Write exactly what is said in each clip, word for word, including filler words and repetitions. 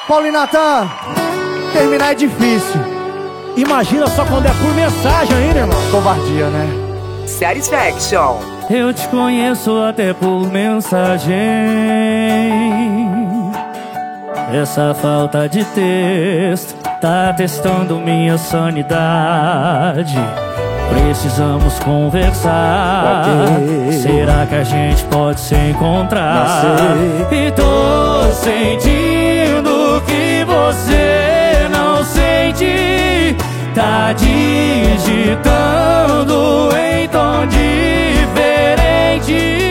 Paulo e Natan, terminar é difícil. Imagina só quando é por mensagem ainda, irmão. Covardia, né? Satisfaction. Eu te conheço até por mensagem. Essa falta de texto tá testando minha sanidade. Precisamos conversar. Okay. Será que a gente pode se encontrar? E tô sentindo que você não sente. Tá digitando em tom diferente.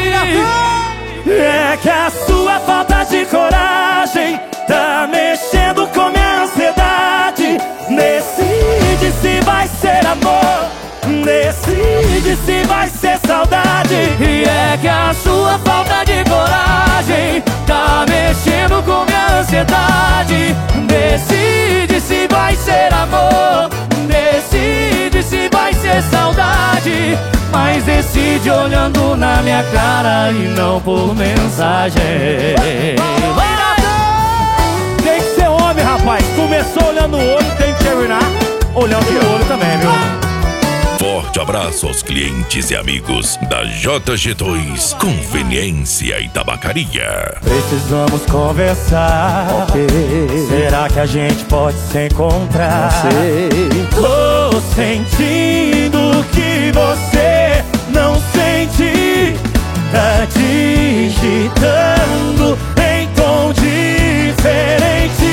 É que a sua falta de coragem tá mexendo com minha ansiedade. Decide se vai ser amor, decide se vai ser saudade. E é que a sua falta de coragem tá mexendo com minha ansiedade. Decide se vai ser amor, decide se vai ser saudade. Mas decide olhando na minha cara e não por mensagem. Tem que ser homem, rapaz. Começou olhando o olho, tem que terminar olhando o olho também, viu? Forte abraço aos clientes e amigos da J G dois Conveniência e Tabacaria. Precisamos conversar. Okay. Será que a gente pode se encontrar? Tô sentindo que você não sente. Tá digitando em tom diferente.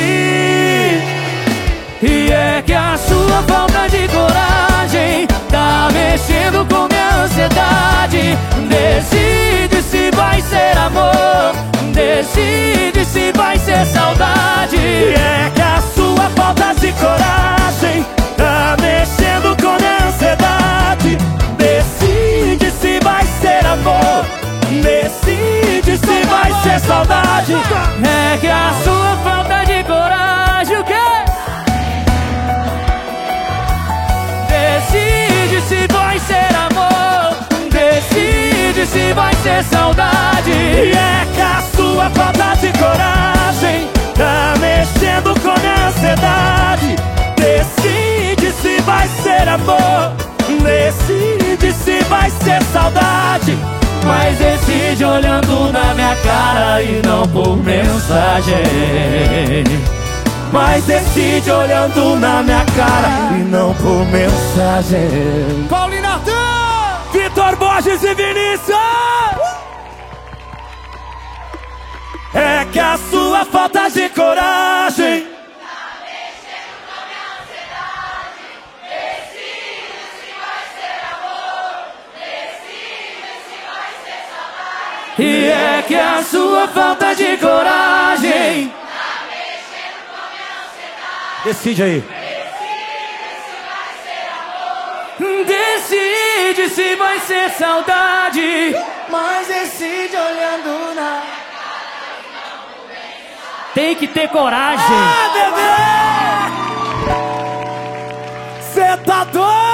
E é que a sua falta de coragem tá mexendo com minha ansiedade. Decide se vai ser amor, decide se vai ser saudade. E é que a sua falta de coragem tá mexendo com minha ansiedade. Decide se vai ser amor, decide se vai ser saudade. É que a sua falta de coragem, o quê? Decide se vai ser amor, decide se vai ser saudade. E é que a sua falta de coragem tá mexendo com minha ansiedade. Decide se vai ser amor, decide se vai ser saudade. Mas decide olhando na minha cara e não por mensagem. Mas decide olhando na minha cara e não por mensagem. Paulo e Natan, Vitor Borges e Vinícius. É que a sua falta de coragem tá mexendo com minha ansiedade. Decide se vai ser amor, decide se vai ser saudade. e é que a sua falta de coragem Tá mexendo com minha ansiedade. decide aí. Decide se vai ser amor, Decide se vai ser saudade. mas decide olhando na... Tem que ter coragem. Ah, bebê! Cê tá doido?